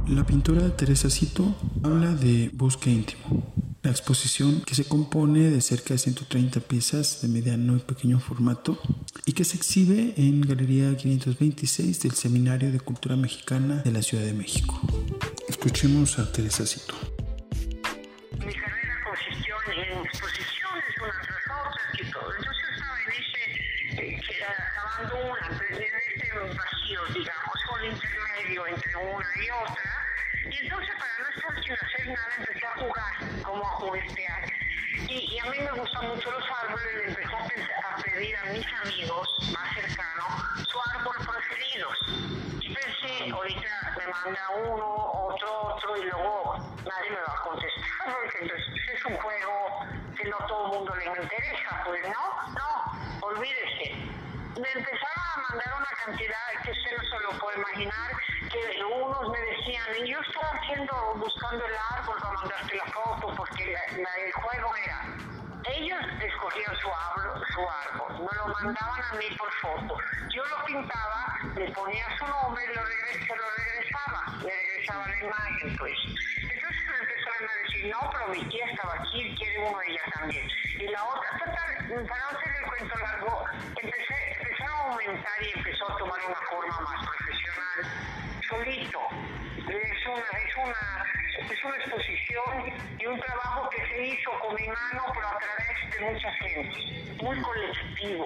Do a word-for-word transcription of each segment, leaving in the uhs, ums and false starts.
La pintora Teresa Cito habla de Bosque Íntimo, la exposición que se compone de cerca de ciento treinta piezas de mediano y pequeño formato y que se exhibe en Galería quinientos veintiséis del Seminario de Cultura Mexicana de la Ciudad de México. Escuchemos a Teresa Cito. Mi carrera consistió en exposiciones una tras otra y todo. Entonces estaba en ese, eh, que era acabando una, en este vacío, digamos, con el intermedio entre una y otra. Y entonces, para no estar sin hacer nada, empecé a jugar, como a juguetear. Y, y a mí me gustan mucho los árboles, y empecé a, pensar, a pedir a mis amigos más cercanos su árbol preferido. Y pensé, ahorita me manda uno, otro, otro, y luego nadie me va a contestar, porque entonces es un juego que no todo el mundo le interesa, pues no, no, olvídese. Me empezaron a mandar una cantidad que usted no se lo puede imaginar, que unos me decían, y yo estaba haciendo, buscando el árbol para mandarte la foto, porque la, la, el juego era, ellos escogían su árbol, su árbol, me lo mandaban a mí por foto, yo lo pintaba, le ponía su nombre y lo regres, se lo regresaba, le regresaba la imagen, pues. Entonces me empezaron a decir, no, pero mi tía estaba aquí, quiere uno de ella también. Y la otra, total, para no hacer el cuento largo, empecé, empecé a aumentar y empezó a tomar una forma más profesional, solito. Es una, es una, es una exposición y un trabajo que se hizo con mi mano, pero a través de mucha gente, muy colectivo.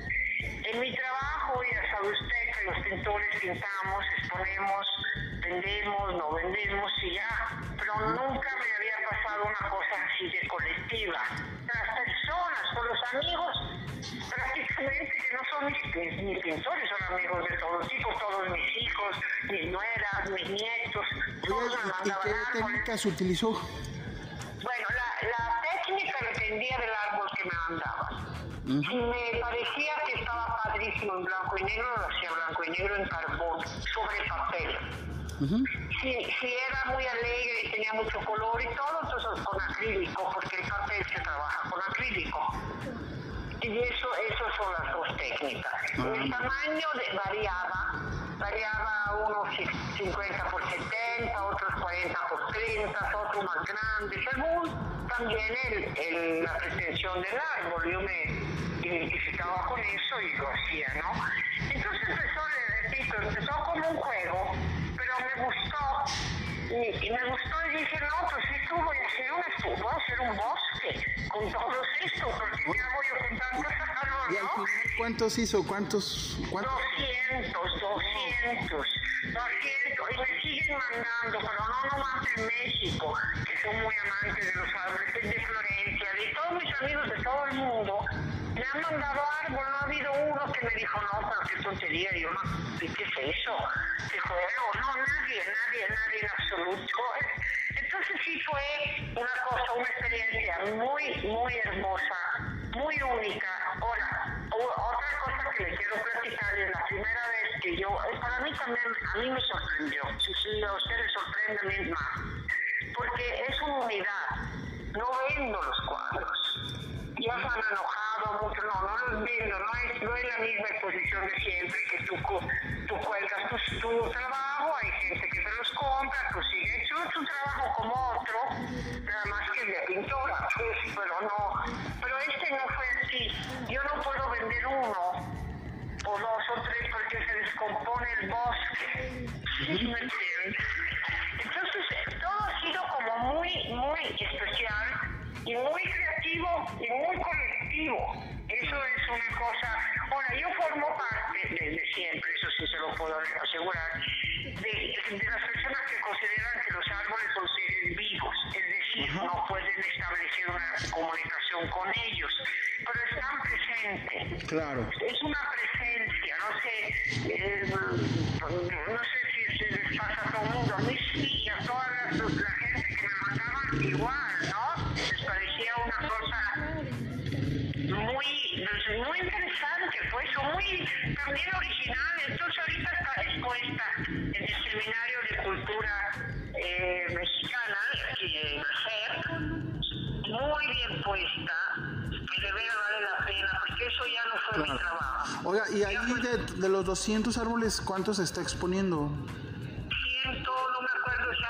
En mi trabajo, ya sabe usted que los pintores pintamos, exponemos, vendemos, no vendemos y ya, pero nunca me había pasado una cosa así de colectiva. Las personas o los amigos, prácticamente que no son mis, mis pintores, son amigos de todos tipos, todos mis hijos, mis nueras, mis nietos, todos me mandaban ¿Y qué técnicas utilizó? Bueno, la, la técnica dependía del árbol que me mandaban. Uh-huh. Si me parecía que estaba padrísimo en blanco y negro, lo hacía blanco y negro en carbón, sobre papel. Uh-huh. Si, si era muy alegre y tenía mucho color y todo, entonces con acrílico, porque el papel se trabaja con acrílico. Y eso, eso son las dos técnicas. Uh-huh. El tamaño de, variaba, variaba unos cincuenta por setenta, otros cuarenta por treinta, otros más grandes, según también el, el, la pretensión del árbol. Yo me identificaba con eso y lo hacía, ¿no? Entonces empezó, le repito, empezó como un juego, pero me gustó, y, y me gustó y dije, no, pues esto voy a hacer un, voy a hacer un bosque con todos estos, porque ¿qué hago yo con tantos árboles, ¿Y al final cuántos hizo? ¿Cuántos? cuántos? doscientos, doscientos, doscientos, y me siguen mandando, pero no nomás en México, que son muy amantes de los árboles, de Florencia, de todos mis amigos de todo el mundo, me han mandado árbol, no ha habido uno que me dijo, no, pero qué tontería, yo no, ¿qué es eso? ¿Qué juego? No, nadie, nadie, nadie en absoluto. Entonces sí fue una cosa, una experiencia muy, muy hermosa, muy única. Ahora, otra cosa que le quiero platicar es la primera vez que yo, para mí también, a mí me sorprendió, si sí, a usted le sorprende a mí más, porque es una unidad, no vendo los cuadros. Ya se han enojado mucho, no, no los vendo, no es, no es la misma exposición de siempre, que tú, tú cuelgas tu, tu trabajo, hay gente que te los compra, tú sigues hecho tu trabajo como otro, nada más que el de pintura, pues, pero no, pero este no fue así. Yo no puedo vender uno o dos o tres porque se descompone el bosque, ¿sí me entiendes? Entonces todo ha sido como muy, muy especial y muy creativo y muy colectivo. Eso es una cosa. Ahora, yo formo parte desde siempre, eso sí se lo puedo asegurar, de, de las personas que consideran que los árboles son seres vivos, es decir, uh-huh. no pueden establecer una comunicación con ellos, pero están presentes. Claro. Es una presencia, no sé, eh, no sé si se les pasa a todo el mundo, a mí sí, y a toda la, la gente que me mandaban igual, ¿no? Les parecía una cosa muy, muy interesante, pues, muy también original. Entonces ahorita está expuesta en el Seminario de Cultura eh, Mexicana, que ser muy bien puesta, que de verdad vale la pena, porque eso ya no fue claro. mi trabajo. Oiga, y ahí de, de los doscientos árboles, ¿cuántos se está exponiendo? Ciento, no me acuerdo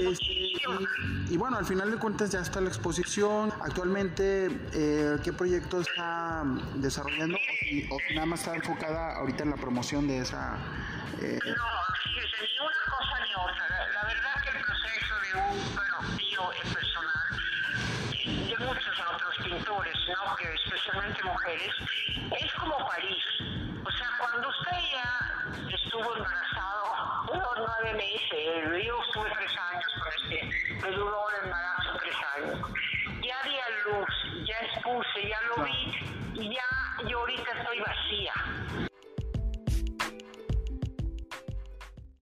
muchísimo. Y, y bueno, al final de cuentas ya está la exposición. Actualmente, eh, ¿qué proyecto está desarrollando? O si, o si nada más está enfocada ahorita en la promoción de esa... Eh... No, fíjese, ni una cosa ni otra. La, la verdad que el proceso de un, bueno, mío en personal, de muchos otros pintores, ¿no? Que especialmente mujeres, es como París. O sea, cuando usted ya estuvo embarazado, unos nueve meses, yo estuve tres